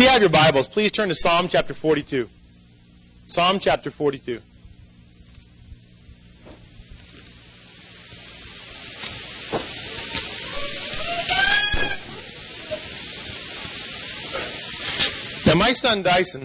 you have your Bibles, please turn to Psalm chapter 42. Psalm chapter 42. Now, my son Dyson,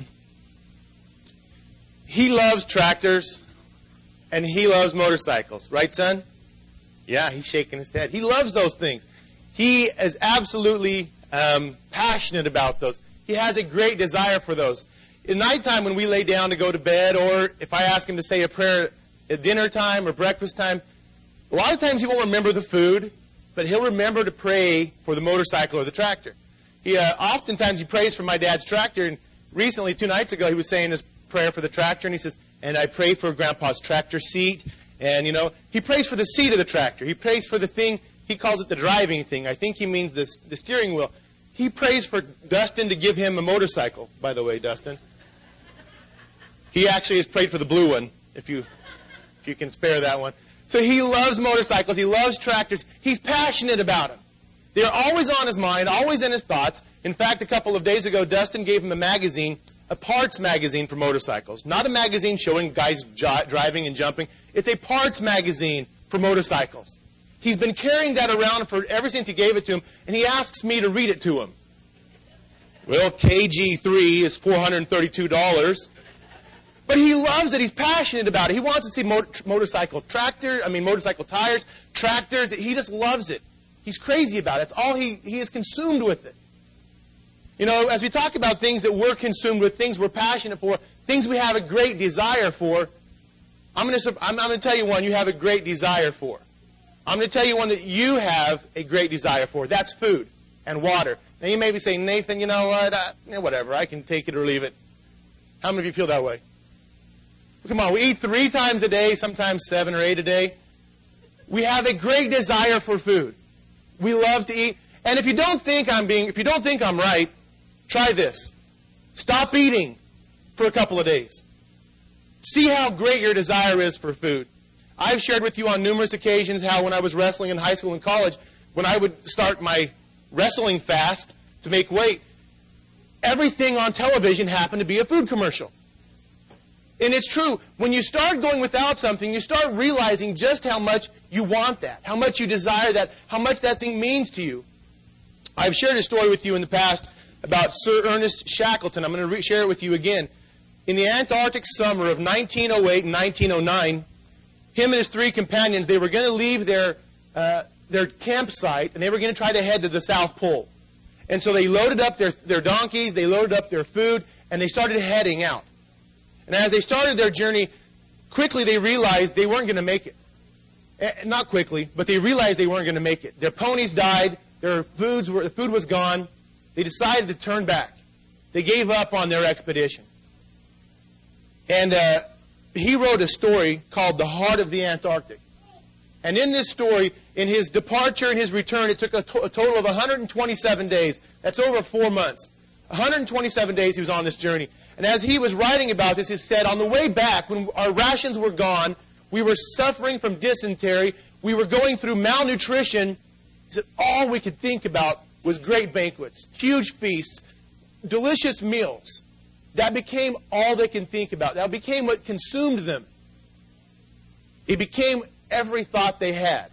he loves tractors and he loves motorcycles. Right, son? Yeah, he's shaking his head. He loves those things. He is absolutely passionate about those. He has a great desire for those. At nighttime when we lay down to go to bed, or if I ask him to say a prayer at dinner time or breakfast time, a lot of times he won't remember the food, but he'll remember to pray for the motorcycle or the tractor. Oftentimes he prays for my dad's tractor, and recently, 2 nights ago, he was saying his prayer for the tractor, and he says, and I pray for Grandpa's tractor seat. And, he prays for the seat of the tractor. He prays for the thing, he calls it the driving thing. I think he means the steering wheel. He prays for Dustin to give him a motorcycle, by the way, Dustin. He actually has prayed for the blue one, if you can spare that one. So he loves motorcycles. He loves tractors. He's passionate about them. They're always on his mind, always in his thoughts. In fact, a couple of days ago, Dustin gave him a magazine, a parts magazine for motorcycles. Not a magazine showing guys driving and jumping. It's a parts magazine for motorcycles. He's been carrying that around ever since he gave it to him, and he asks me to read it to him. Well, KG3 is $432. But he loves it. He's passionate about it. He wants to see motorcycle tires, tractors. He just loves it. He's crazy about it. It's all he is consumed with it. As we talk about things that we're consumed with, things we're passionate for, things we have a great desire for, I'm going to tell you one you have a great desire for. I'm going to tell you one that you have a great desire for. That's food and water. Now, you may be saying, Nathan, you know what? Whatever. I can take it or leave it. How many of you feel that way? Come on. We eat 3 times a day, sometimes 7 or 8 a day. We have a great desire for food. We love to eat. And if you don't think I'm right, try this. Stop eating for a couple of days. See how great your desire is for food. I've shared with you on numerous occasions how when I was wrestling in high school and college, when I would start my wrestling fast to make weight, everything on television happened to be a food commercial. And it's true. When you start going without something, you start realizing just how much you want that, how much you desire that, how much that thing means to you. I've shared a story with you in the past about Sir Ernest Shackleton. I'm going to share it with you again. In the Antarctic summer of 1908 and 1909, him and his 3 companions, they were going to leave their campsite, and they were going to try to head to the South Pole. And so they loaded up their donkeys, they loaded up their food, and they started heading out. And as they started their journey, quickly they realized they weren't going to make it. Not quickly, but they realized they weren't going to make it. Their ponies died, the food was gone. They decided to turn back. They gave up on their expedition. And he wrote a story called The Heart of the Antarctic. And in this story, in his departure and his return, it took a total of 127 days. That's over 4 months. 127 days he was on this journey. And as he was writing about this, he said, on the way back, when our rations were gone, we were suffering from dysentery, we were going through malnutrition. He said, all we could think about was great banquets, huge feasts, delicious meals. That became all they can think about. That became what consumed them. It became every thought they had.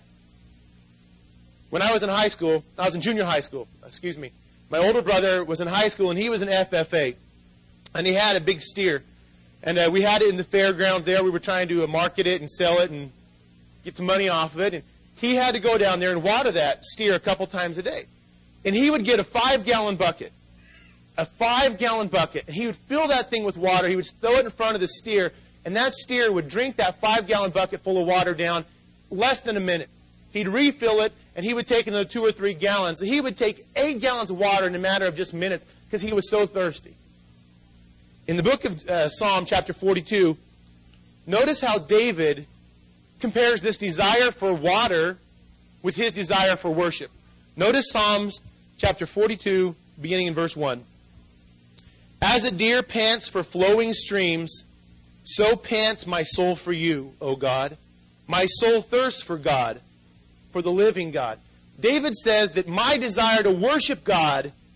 When I was in junior high school, my older brother was in high school and he was in FFA. And he had a big steer. And we had it in the fairgrounds there. We were trying to market it and sell it and get some money off of it. And he had to go down there and water that steer a couple times a day. And he would get a 5-gallon bucket. A 5-gallon bucket. And he would fill that thing with water. He would throw it in front of the steer. And that steer would drink that 5-gallon bucket full of water down less than a minute. He'd refill it, and he would take another 2 or 3 gallons. He would take 8 gallons of water in a matter of just minutes because he was so thirsty. In the book of Psalm chapter 42, notice how David compares this desire for water with his desire for worship. Notice Psalms chapter 42, beginning in verse 1. As a deer pants for flowing streams, so pants my soul for you, O God. My soul thirsts for God, for the living God. David says that my desire to worship God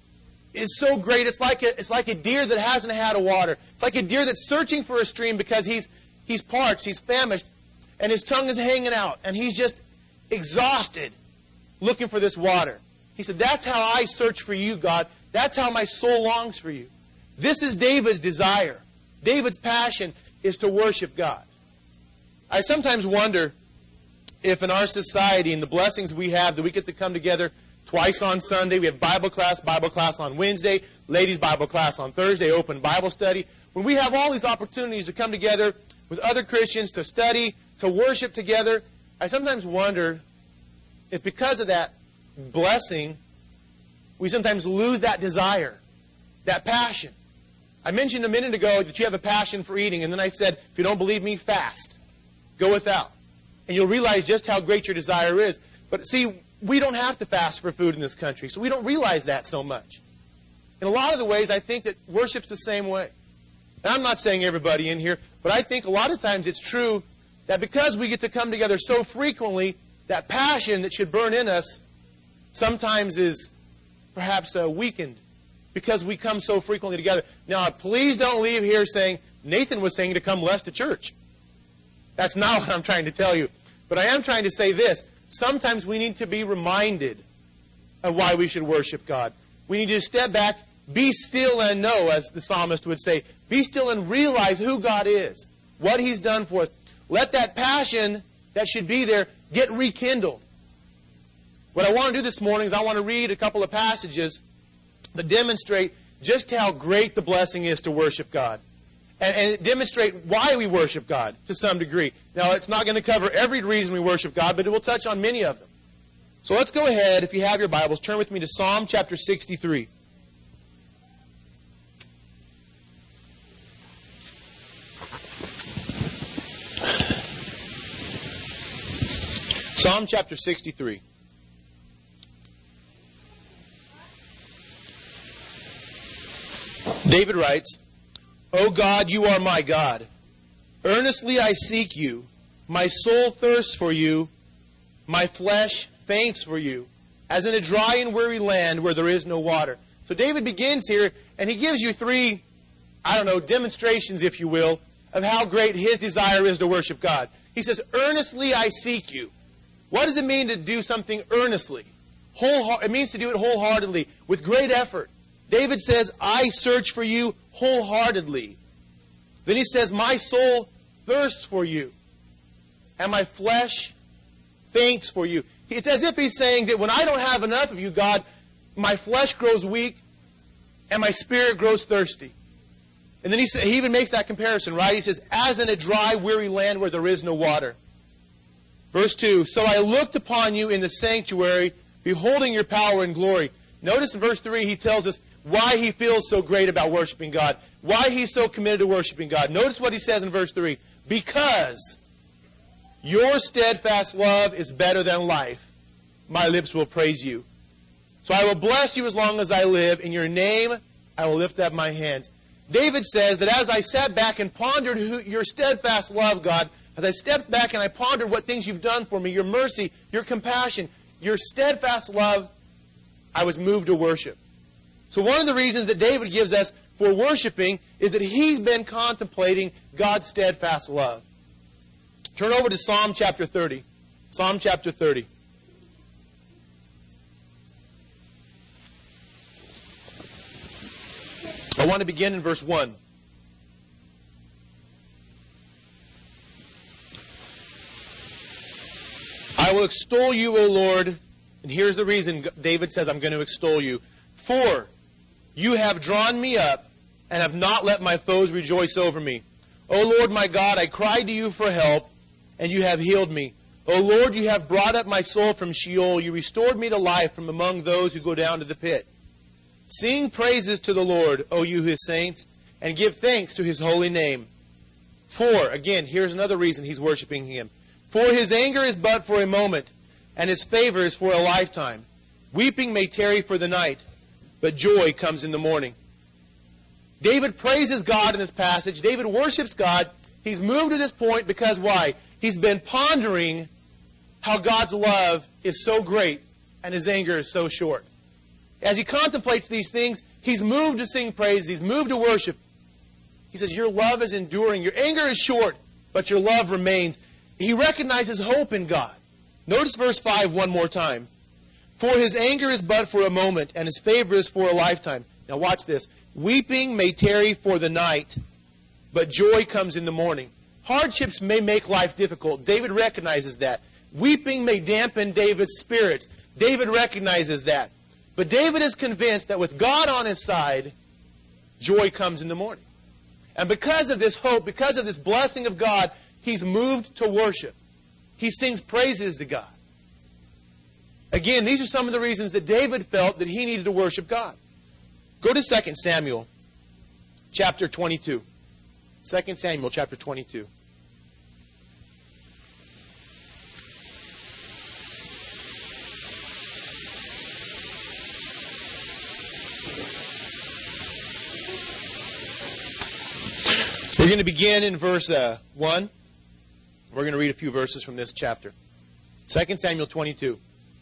is so great. It's like a deer that hasn't had a water. It's like a deer that's searching for a stream because he's parched, he's famished, and his tongue is hanging out, and he's just exhausted looking for this water. He said, that's how I search for you, God. That's how my soul longs for you. This is David's desire. David's passion is to worship God. I sometimes wonder if in our society and the blessings we have that we get to come together twice on Sunday, we have Bible class on Wednesday, ladies' Bible class on Thursday, open Bible study. When we have all these opportunities to come together with other Christians, to study, to worship together, I sometimes wonder if because of that blessing, we sometimes lose that desire, that passion. I mentioned a minute ago that you have a passion for eating, and then I said, if you don't believe me, fast. Go without. And you'll realize just how great your desire is. But see, we don't have to fast for food in this country, so we don't realize that so much. In a lot of the ways, I think that worship's the same way. And I'm not saying everybody in here, but I think a lot of times it's true that because we get to come together so frequently, that passion that should burn in us sometimes is perhaps weakened because we come so frequently together. Now, please don't leave here saying, Nathan was saying to come less to church. That's not what I'm trying to tell you. But I am trying to say this. Sometimes we need to be reminded of why we should worship God. We need to step back, be still and know, as the psalmist would say. Be still and realize who God is, what He's done for us. Let that passion that should be there get rekindled. What I want to do this morning is I want to read a couple of passages that demonstrate just how great the blessing is to worship God. And demonstrate why we worship God to some degree. Now, it's not going to cover every reason we worship God, but it will touch on many of them. So let's go ahead, if you have your Bibles, turn with me to Psalm chapter 63. Psalm chapter 63. David writes, O God, you are my God. Earnestly I seek you. My soul thirsts for you. My flesh faints for you, as in a dry and weary land where there is no water. So David begins here, and he gives you three, demonstrations, if you will, of how great his desire is to worship God. He says, earnestly I seek you. What does it mean to do something earnestly? It means to do it wholeheartedly, with great effort. David says, I search for you wholeheartedly. Then he says, my soul thirsts for you, and my flesh faints for you. It's as if he's saying that when I don't have enough of you, God, my flesh grows weak, and my spirit grows thirsty. And then he even makes that comparison, right? He says, as in a dry, weary land where there is no water. Verse 2, so I looked upon you in the sanctuary, beholding your power and glory. Notice in verse 3, he tells us why he feels so great about worshiping God, why he's so committed to worshiping God. Notice what he says in verse 3, because your steadfast love is better than life, my lips will praise you. So I will bless you as long as I live. In your name, I will lift up my hands. David says that as I sat back and pondered your steadfast love, God, as I stepped back and I pondered what things you've done for me, your mercy, your compassion, your steadfast love, I was moved to worship. So one of the reasons that David gives us for worshiping is that he's been contemplating God's steadfast love. Turn over to Psalm chapter 30. Psalm chapter 30. I want to begin in verse 1. I will extol you, O Lord. And here's the reason David says, I'm going to extol you. For you have drawn me up and have not let my foes rejoice over me. O Lord my God, I cried to you for help, and you have healed me. O Lord, you have brought up my soul from Sheol. You restored me to life from among those who go down to the pit. Sing praises to the Lord, O you his saints, and give thanks to his holy name. For, again, here's another reason he's worshiping him. For his anger is but for a moment, and his favor is for a lifetime. Weeping may tarry for the night, but joy comes in the morning. David praises God in this passage. David worships God. He's moved to this point because why? He's been pondering how God's love is so great and his anger is so short. as he contemplates these things, he's moved to sing praises. He's moved to worship. He says, your love is enduring. Your anger is short, but your love remains. He recognizes hope in God. Notice verse 5 one more time. For his anger is but for a moment, and his favor is for a lifetime. Now watch this. Weeping may tarry for the night, but joy comes in the morning. Hardships may make life difficult. David recognizes that. Weeping may dampen David's spirits. David recognizes that. But David is convinced that with God on his side, joy comes in the morning. And because of this hope, because of this blessing of God, he's moved to worship. He sings praises to God. Again, these are some of the reasons that David felt that he needed to worship God. Go to 2 Samuel chapter 22. 2 Samuel chapter 22. We're going to begin in verse 1. We're going to read a few verses from this chapter. 2 Samuel 22.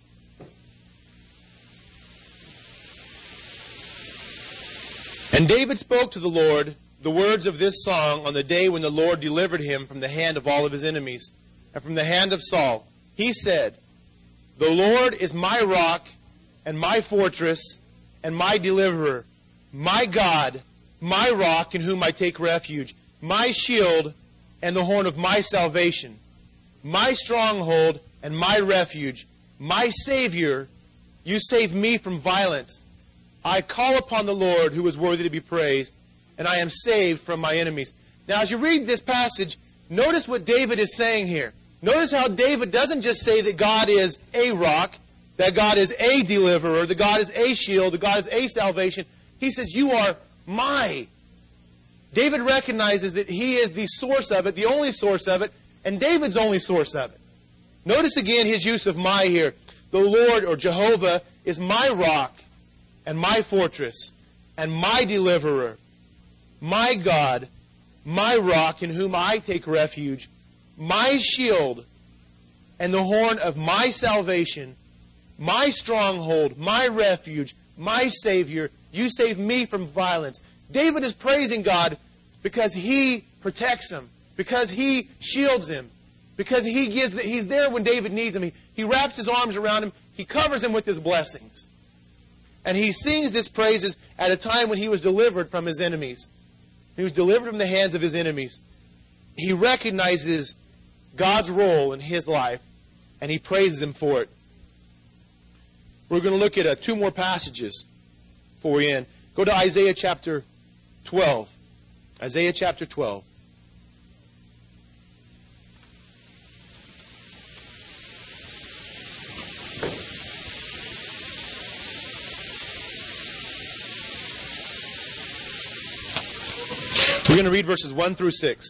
And David spoke to the Lord the words of this song on the day when the Lord delivered him from the hand of all of his enemies and from the hand of Saul. He said, the Lord is my rock and my fortress and my deliverer, my God, my rock in whom I take refuge, my shield and the horn of my salvation, my stronghold and my refuge, my Savior. You save me from violence. I call upon the Lord who is worthy to be praised, and I am saved from my enemies. Now, as you read this passage, notice what David is saying here. Notice how David doesn't just say that God is a rock, that God is a deliverer, that God is a shield, that God is a salvation. He says, you are my. David recognizes that he is the source of it, the only source of it, and David's only source of it. Notice again his use of my here. The Lord, or Jehovah, is my rock and my fortress and my deliverer, my God, my rock in whom I take refuge, my shield and the horn of my salvation, my stronghold, my refuge, my Savior. You save me from violence. David is praising God because he protects him, because he shields him, because he's there when David needs him. He wraps his arms around him. He covers him with his blessings. And he sings these praises at a time when he was delivered from his enemies. He was delivered from the hands of his enemies. He recognizes God's role in his life, and he praises him for it. We're going to look at two more passages before we end. Go to Isaiah chapter 12. Isaiah chapter 12. We're going to read verses 1 through 6.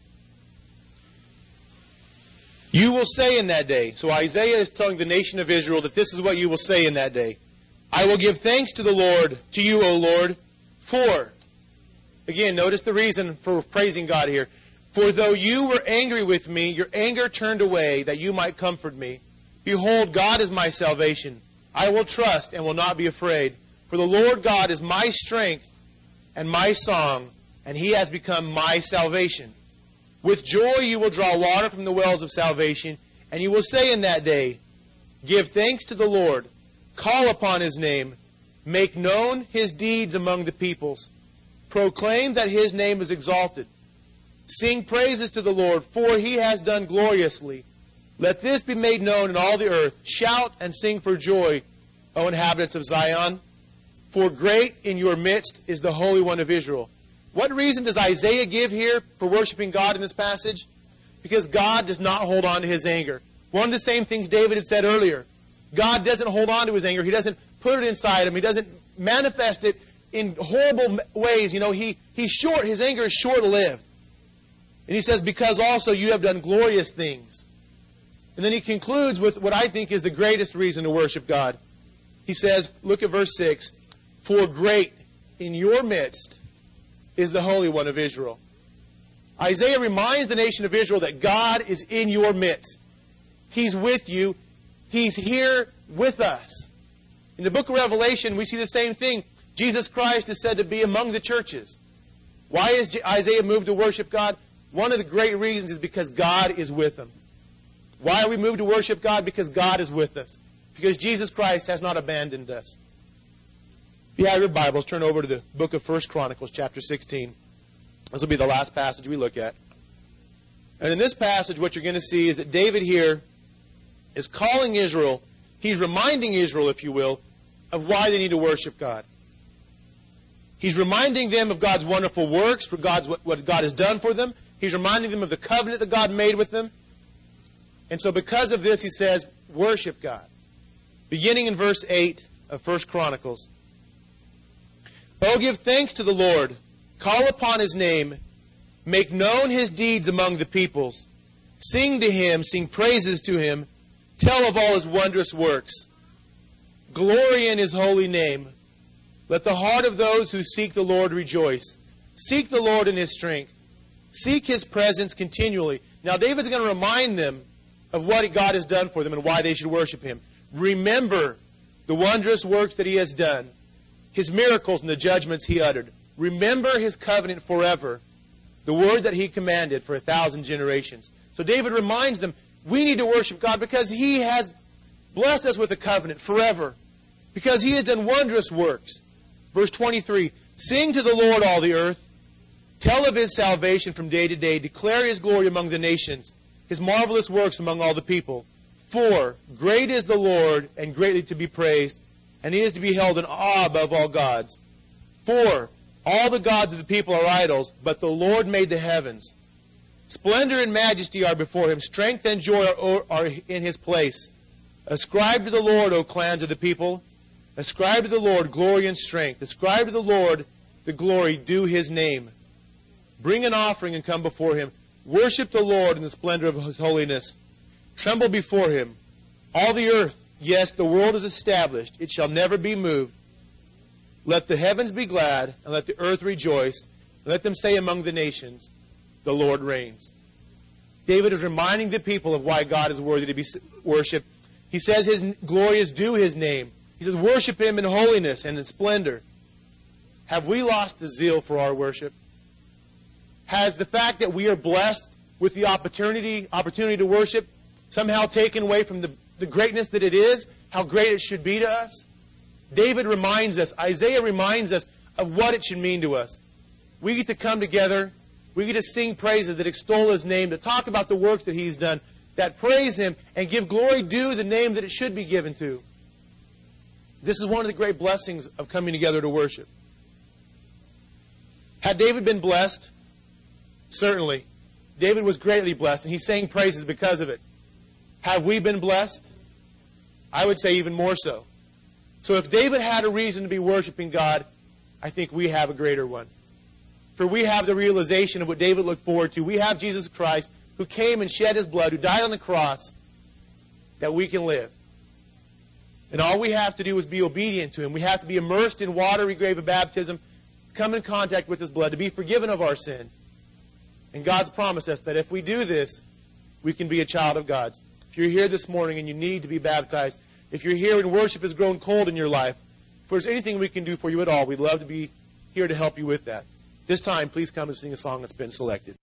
You will say in that day, so Isaiah is telling the nation of Israel that this is what you will say in that day. I will give thanks to the Lord, to you, O Lord, for, again, notice the reason for praising God here. For though you were angry with me, your anger turned away, that you might comfort me. Behold, God is my salvation. I will trust and will not be afraid. For the Lord God is my strength and my song, and he has become my salvation. With joy you will draw water from the wells of salvation, and you will say in that day, give thanks to the Lord, call upon his name, make known his deeds among the peoples, proclaim that his name is exalted. Sing praises to the Lord, for he has done gloriously. Let this be made known in all the earth. Shout and sing for joy, O inhabitants of Zion, for great in your midst is the Holy One of Israel. What reason does Isaiah give here for worshiping God in this passage? Because God does not hold on to his anger. One of the same things David had said earlier. God doesn't hold on to his anger. He doesn't put it inside him. He doesn't manifest it in horrible ways. You know, he's short. His anger is short-lived. And he says, because also you have done glorious things. And then he concludes with what I think is the greatest reason to worship God. He says, look at verse 6, for great in your midst is the Holy One of Israel. Isaiah reminds the nation of Israel that God is in your midst. He's with you. He's here with us. In the book of Revelation, we see the same thing. Jesus Christ is said to be among the churches. Why is Isaiah moved to worship God? One of the great reasons is because God is with them. Why are we moved to worship God? Because God is with us. Because Jesus Christ has not abandoned us. If you have your Bibles, turn over to the book of 1 Chronicles, chapter 16. This will be the last passage we look at. And in this passage, what you're going to see is that David here is calling Israel. He's reminding Israel, if you will, of why they need to worship God. He's reminding them of God's wonderful works, for what God has done for them. He's reminding them of the covenant that God made with them. And so because of this, he says, worship God. Beginning in verse 8 of 1 Chronicles. Oh, give thanks to the Lord. Call upon His name. Make known His deeds among the peoples. Sing to Him, sing praises to Him. Tell of all His wondrous works. Glory in His holy name. Let the heart of those who seek the Lord rejoice. Seek the Lord in His strength. Seek His presence continually. Now David's going to remind them of what God has done for them and why they should worship Him. Remember the wondrous works that He has done, His miracles and the judgments He uttered. Remember His covenant forever, the word that He commanded for 1,000 generations. So David reminds them, we need to worship God because He has blessed us with a covenant forever, because He has done wondrous works. Verse 23, sing to the Lord, all the earth. Tell of His salvation from day to day. Declare His glory among the nations, His marvelous works among all the people. For great is the Lord, and greatly to be praised, and He is to be held in awe above all gods. For all the gods of the people are idols, but the Lord made the heavens. Splendor and majesty are before Him. Strength and joy are in His place. Ascribe to the Lord, O clans of the people. Ascribe to the Lord glory and strength. Ascribe to the Lord the glory due His name. Bring an offering and come before Him. Worship the Lord in the splendor of His holiness. Tremble before Him. All the earth, yes, the world is established. It shall never be moved. Let the heavens be glad, and let the earth rejoice. And let them say among the nations, the Lord reigns. David is reminding the people of why God is worthy to be worshipped. He says His glory is due His name. He says, worship Him in holiness and in splendor. Have we lost the zeal for our worship? Has the fact that we are blessed with the opportunity to worship somehow taken away from the greatness that it is, how great it should be to us? David reminds us, Isaiah reminds us of what it should mean to us. We get to come together, we get to sing praises that extol His name, that talk about the works that He's done, that praise Him, and give glory due the name that it should be given to. This is one of the great blessings of coming together to worship. Had David been blessed? Certainly. David was greatly blessed, and he sang praises because of it. Have we been blessed? I would say even more so. So if David had a reason to be worshiping God, I think we have a greater one. For we have the realization of what David looked forward to. We have Jesus Christ, who came and shed His blood, who died on the cross, that we can live. And all we have to do is be obedient to Him. We have to be immersed in watery grave of baptism, come in contact with His blood, to be forgiven of our sins. And God's promised us that if we do this, we can be a child of God's. If you're here this morning and you need to be baptized, if you're here and worship has grown cold in your life, if there's anything we can do for you at all, we'd love to be here to help you with that. This time, please come and sing a song that's been selected.